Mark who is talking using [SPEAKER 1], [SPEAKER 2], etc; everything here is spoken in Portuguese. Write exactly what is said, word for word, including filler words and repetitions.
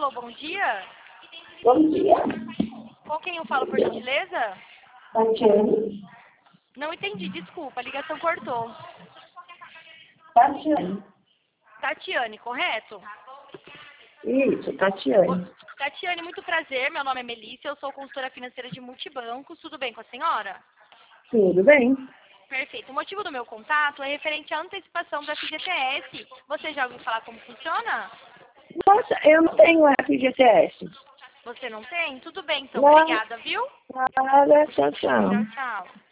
[SPEAKER 1] Alô, bom dia.
[SPEAKER 2] Bom dia.
[SPEAKER 1] Com quem eu falo, por gentileza?
[SPEAKER 2] Tatiane.
[SPEAKER 1] Não entendi, desculpa, a ligação cortou.
[SPEAKER 2] Tatiane.
[SPEAKER 1] Tatiane, correto?
[SPEAKER 2] Isso, Tatiane.
[SPEAKER 1] Ô, Tatiane, muito prazer. Meu nome é Melissa, eu sou consultora financeira de multibancos. Tudo bem com a senhora?
[SPEAKER 2] Tudo bem?
[SPEAKER 1] Perfeito. O motivo do meu contato é referente à antecipação do F G T S. Você já ouviu falar como funciona?
[SPEAKER 2] Nossa, eu não tenho F G T S.
[SPEAKER 1] Você não tem? Tudo bem, então.
[SPEAKER 2] Não,
[SPEAKER 1] Obrigada, viu?
[SPEAKER 2] nada, tchau, tchau.
[SPEAKER 1] Tchau, tchau.